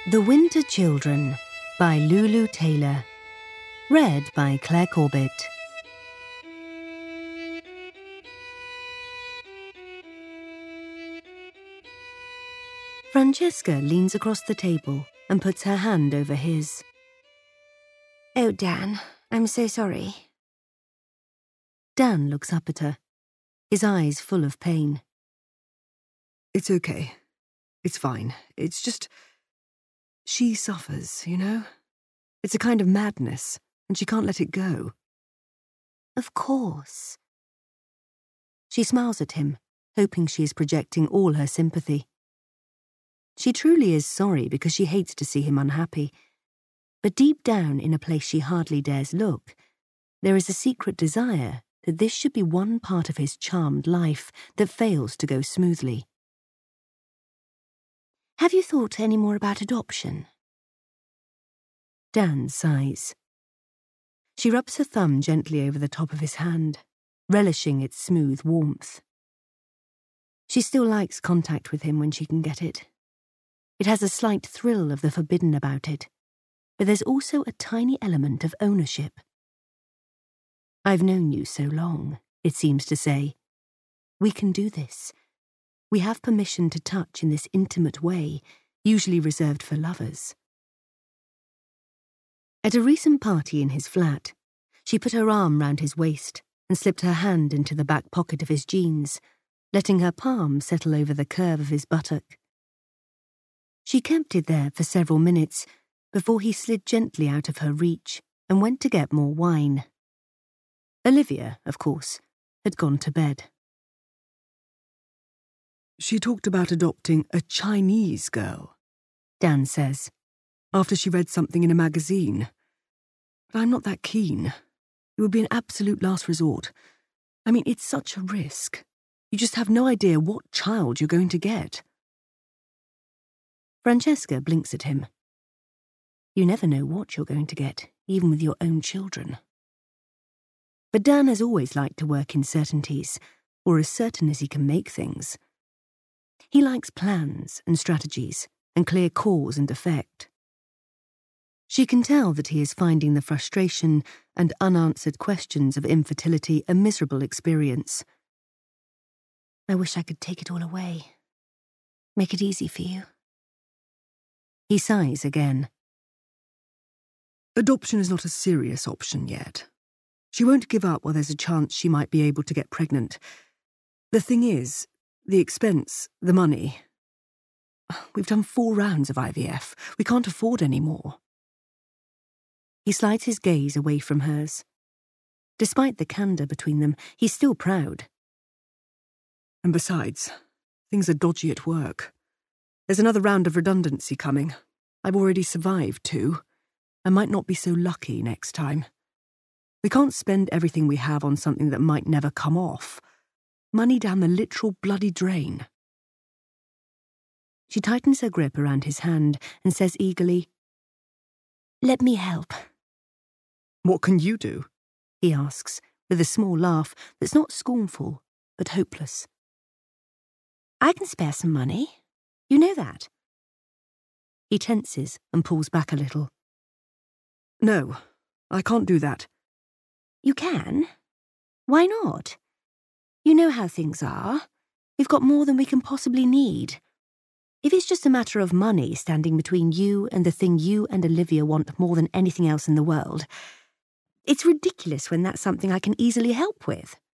The Winter Children by Lulu Taylor. Read by Claire Corbett. Francesca leans across the table and puts her hand over his. Oh, Dan, I'm so sorry. Dan looks up at her, his eyes full of pain. It's okay. It's fine. It's just... she suffers, you know? It's a kind of madness, and she can't let it go. Of course. She smiles at him, hoping she is projecting all her sympathy. She truly is sorry because she hates to see him unhappy. But deep down in a place she hardly dares look, there is a secret desire that this should be one part of his charmed life that fails to go smoothly. Have you thought any more about adoption? Dan sighs. She rubs her thumb gently over the top of his hand, relishing its smooth warmth. She still likes contact with him when she can get it. It has a slight thrill of the forbidden about it, but there's also a tiny element of ownership. I've known you so long, it seems to say. We can do this. We have permission to touch in this intimate way, usually reserved for lovers. At a recent party in his flat, she put her arm round his waist and slipped her hand into the back pocket of his jeans, letting her palm settle over the curve of his buttock. She kept it there for several minutes before he slid gently out of her reach and went to get more wine. Olivia, of course, had gone to bed. She talked about adopting a Chinese girl, Dan says, after she read something in a magazine. But I'm not that keen. It would be an absolute last resort. I mean, it's such a risk. You just have no idea what child you're going to get. Francesca blinks at him. You never know what you're going to get, even with your own children. But Dan has always liked to work in certainties, or as certain as he can make things. He likes plans and strategies, and clear cause and effect. She can tell that he is finding the frustration and unanswered questions of infertility a miserable experience. I wish I could take it all away. Make it easy for you. He sighs again. Adoption is not a serious option yet. She won't give up while there's a chance she might be able to get pregnant. The thing is, the expense, the money. We've done 4 rounds of IVF. We can't afford any more. He slides his gaze away from hers. Despite the candour between them, he's still proud. And besides, things are dodgy at work. There's another round of redundancy coming. I've already survived 2. I might not be so lucky next time. We can't spend everything we have on something that might never come off. Money down the literal bloody drain. She tightens her grip around his hand and says eagerly, Let me help. What can you do? He asks, with a small laugh that's not scornful, but hopeless. I can spare some money. You know that. He tenses and pulls back a little. No, I can't do that. You can? Why not? You know how things are. We've got more than we can possibly need. If it's just a matter of money standing between you and the thing you and Olivia want more than anything else in the world, it's ridiculous when that's something I can easily help with.